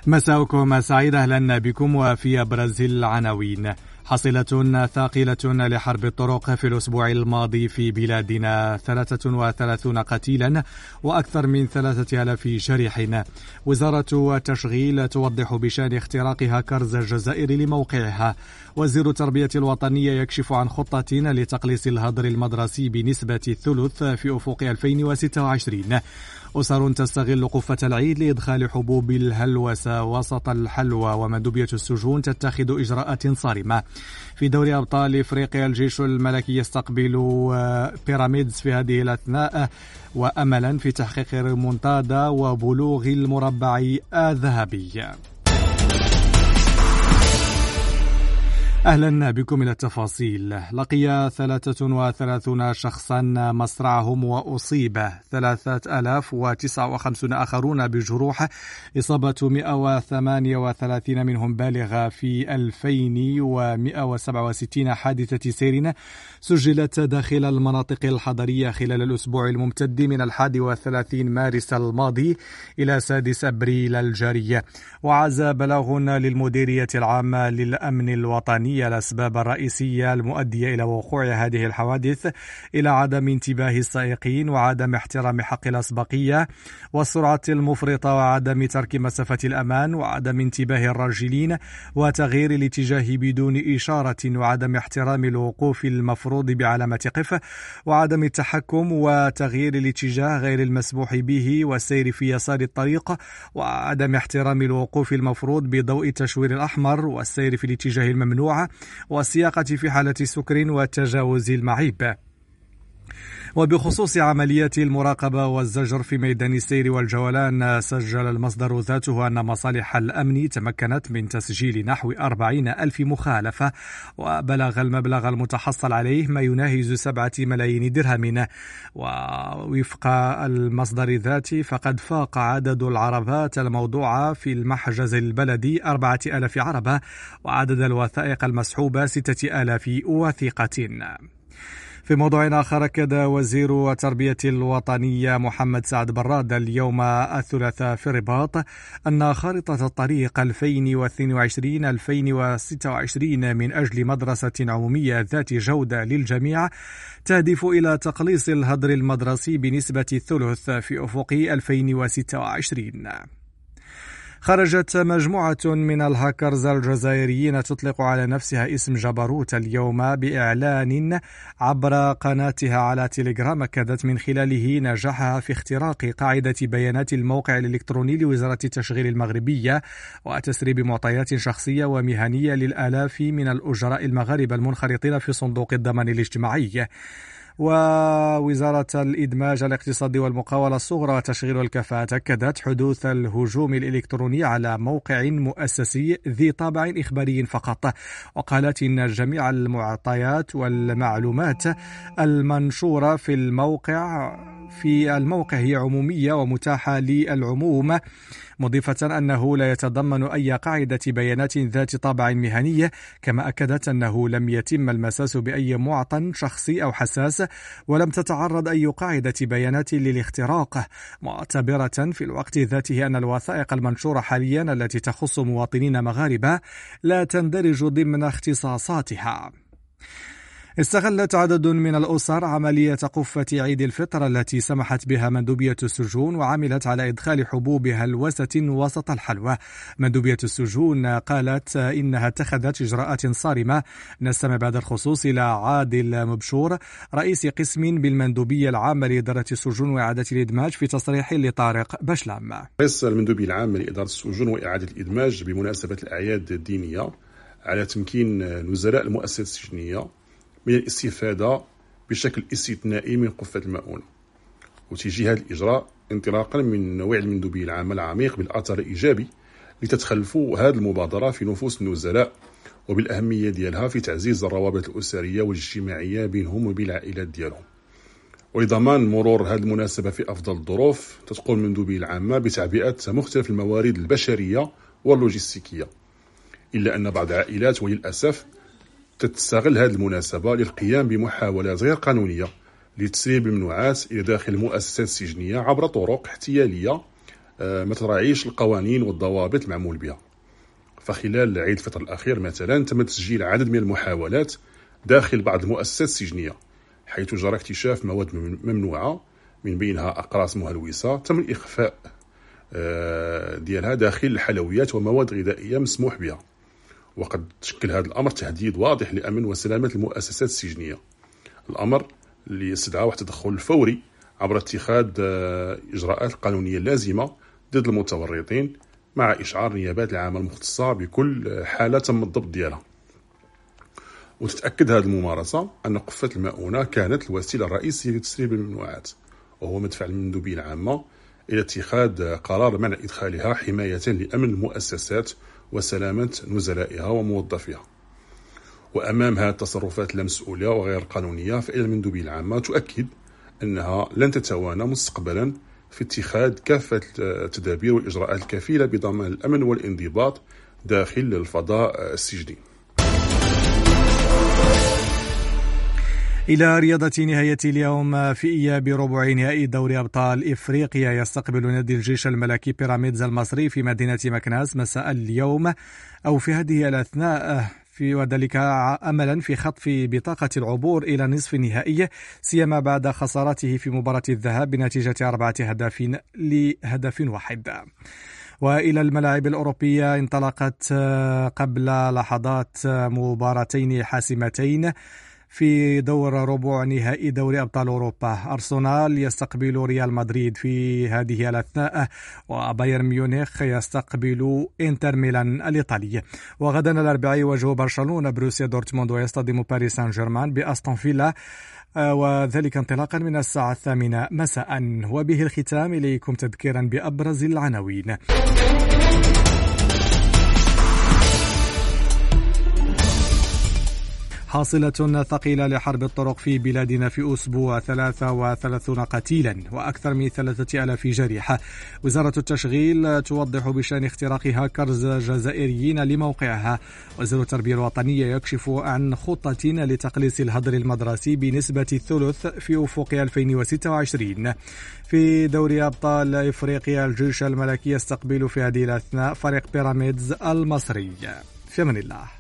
مساءكم سعيد، أهلا بكم. وفي أبرز العناوين: حصيلة ثاقلة لحرب الطرق في الأسبوع الماضي في بلادنا، 33 قتيلا وأكثر من 3000 جريح. وزارة التشغيل توضح بشأن اختراق هاكرز الجزائر لموقعها. وزير التربية الوطنية يكشف عن خطة لتقليص الهدر المدرسي بنسبة الثلث في أفق 2026. أسر تستغل قفة العيد لإدخال حبوب الهلوسة وسط الحلوى. ومندوبية السجون تتخذ إجراءات صارمة. في دوري أبطال إفريقيا، الجيش الملكي يستقبل بيراميدز في هذه الأثناء وأملا في تحقيق ريمونتادا وبلوغ المربع الذهبي. أهلا بكم إلى التفاصيل. لقي 33 شخصا مصرعهم وأصيب 3059 آخرون بجروح، إصابة 138 منهم بالغة في 2167 حادثة سير سجلت داخل المناطق الحضرية خلال الأسبوع الممتد من 31 مارس الماضي إلى 6 أبريل الجاري. وعز بلاغ للمديرية العامة للأمن الوطني الأسباب الرئيسية المؤدية إلى وقوع هذه الحوادث إلى عدم انتباه السائقين وعدم احترام حق الأسبقية والسرعة المفرطة وعدم ترك مسافة الأمان وعدم انتباه الراجلين وتغيير الاتجاه بدون إشارة وعدم احترام الوقوف المفروض بعلامة قف وعدم التحكم وتغيير الاتجاه غير المسموح به والسير في يسار الطريق وعدم احترام الوقوف المفروض بضوء التشوير الأحمر والسير في الاتجاه الممنوع والسياقة في حالة سكر والتجاوز المعيب. وبخصوص عمليات المراقبة والزجر في ميدان السير والجولان، سجل المصدر ذاته أن مصالح الأمن تمكنت من تسجيل نحو 40,000 مخالفة، وبلغ المبلغ المتحصل عليه ما يناهز 7 ملايين درهم. ووفق المصدر ذاته فقد فاق عدد العربات الموضوعة في المحجز البلدي 4,000 عربة، وعدد الوثائق المسحوبة 6,000 وثيقة. في موضوع آخر، أكد وزير التربية الوطنية محمد سعد براد اليوم الثلاثاء في الرباط أن خارطة الطريق 2022-2026 من أجل مدرسة عمومية ذات جودة للجميع تهدف إلى تقليص الهدر المدرسي بنسبة الثلث في أفق 2026. خرجت مجموعة من الهاكرز الجزائريين تطلق على نفسها اسم جبروت اليوم بإعلان عبر قناتها على تيليجرام أكدت من خلاله نجاحها في اختراق قاعدة بيانات الموقع الإلكتروني لوزارة التشغيل المغربية وتسريب معطيات شخصية ومهنية للآلاف من الأجراء المغاربة المنخرطين في صندوق الضمان الاجتماعي. ووزارة الإدماج الاقتصادي والمقاولة الصغرى وتشغيل الكفاءة أكدت حدوث الهجوم الإلكتروني على موقع مؤسسي ذي طابع إخباري فقط، وقالت إن جميع المعطيات والمعلومات المنشورة في الموقع هي عمومية ومتاحة للعموم، مضيفة أنه لا يتضمن أي قاعدة بيانات ذات طابع مهني. كما أكدت أنه لم يتم المساس بأي معطى شخصي أو حساس ولم تتعرض أي قاعدة بيانات للاختراق، معتبرة في الوقت ذاته أن الوثائق المنشورة حاليا التي تخص مواطنين مغاربة لا تندرج ضمن اختصاصاتها. استغلت عدد من الأسر عملية قفة عيد الفطر التي سمحت بها مندوبية السجون وعملت على إدخال حبوب هلوسة وسط الحلوى. مندوبية السجون قالت إنها اتخذت إجراءات صارمة. نستمع بعد الخصوص إلى عادل مبشور رئيس قسم بالمندوبية العامة لإدارة السجون وإعادة الإدماج في تصريح لطارق بشلام. رئيس المندوبية العامة لإدارة السجون وإعادة الإدماج بمناسبة الأعياد الدينية على تمكين نزلاء المؤسسات السجنية من الاستفادة بشكل استثنائي من قفة المؤونة، وتيجي هذا الإجراء انطلاقا من نوع المندوبية العامة العميق بالأثر الإيجابي لتتخلفوا هذه المبادرة في نفوس النزلاء وبالأهمية ديالها في تعزيز الروابط الأسرية والاجتماعية بينهم وبين العائلات ديالهم. ولضمان مرور هذه المناسبة في أفضل الظروف تقوم المندوبية العامة بتعبئة مختلف الموارد البشرية واللوجستيكية، إلا أن بعض العائلات وللأسف تستغل هذه المناسبة للقيام بمحاولات غير قانونية لتسريب الممنوعات إلى داخل المؤسسات السجنية عبر طرق احتيالية ما تراعيش القوانين والضوابط المعمول بها. فخلال عيد الفطر الأخير مثلا تم تسجيل عدد من المحاولات داخل بعض المؤسسات السجنية، حيث جرى اكتشاف مواد ممنوعة من بينها أقراص مهلوسة تم الإخفاء ديالها داخل الحلويات ومواد غذائية مسموح بها. وقد تشكل هذا الأمر تهديد واضح لأمن وسلامة المؤسسات السجنية، الأمر اللي يستدعى واحد التدخل الفوري عبر اتخاذ إجراءات قانونية لازمة ضد المتورطين، مع إشعار النيابات العامة المختصة بكل حالة تم الضبط ديالها. وتتأكد هذه الممارسة أن قفة المؤونة كانت الوسيلة الرئيسية لتسريب الممنوعات، وهو مدفع المندوبية العامة إلى اتخاذ قرار منع إدخالها حماية لأمن المؤسسات وسلامة نزلائها وموظفيها. وأمام هذه التصرفات اللامسؤولة وغير قانونية، فإن المندوبية العامة تؤكد أنها لن تتوانى مستقبلا في اتخاذ كافة التدابير والإجراءات الكفيلة بضمان الأمن والانضباط داخل الفضاء السجني. إلى رياضة نهاية اليوم، في إياب ربع نهائي دوري أبطال إفريقيا يستقبل نادي الجيش الملكي بيراميدز المصري في مدينة مكناس مساء اليوم أو في هذه الأثناء، وذلك أملا في خطف بطاقة العبور إلى نصف النهائي، سيما بعد خسارته في مباراة الذهاب بنتيجة 4-1. وإلى الملاعب الأوروبية، انطلقت قبل لحظات مباراتين حاسمتين في دور ربع نهائي دوري أبطال أوروبا. أرسنال يستقبل ريال مدريد في هذه الأثناء، وبايرن ميونخ يستقبل إنتر ميلان الإيطالي. وغدا الأربعاء يواجه برشلونة بروسيا دورتموند ويصطدم باريس سان جيرمان بأستون فيلا، وذلك انطلاقا من الساعة 8 مساء. وبه الختام، إليكم تذكيرا بأبرز العناوين. حاصلة ثقيلة لحرب الطرق في بلادنا في أسبوع، 33 قتيلا وأكثر من 3000 جريحة. وزارة التشغيل توضح بشأن اختراق هاكرز جزائريين لموقعها. وزير التربية الوطنية يكشف عن خطة لتقليص الهدر المدرسي بنسبة 1/3 في أفق 2026. في دوري أبطال إفريقيا، الجيش الملكي يستقبل في هذه الأثناء فريق بيراميدز المصري. في أمان الله.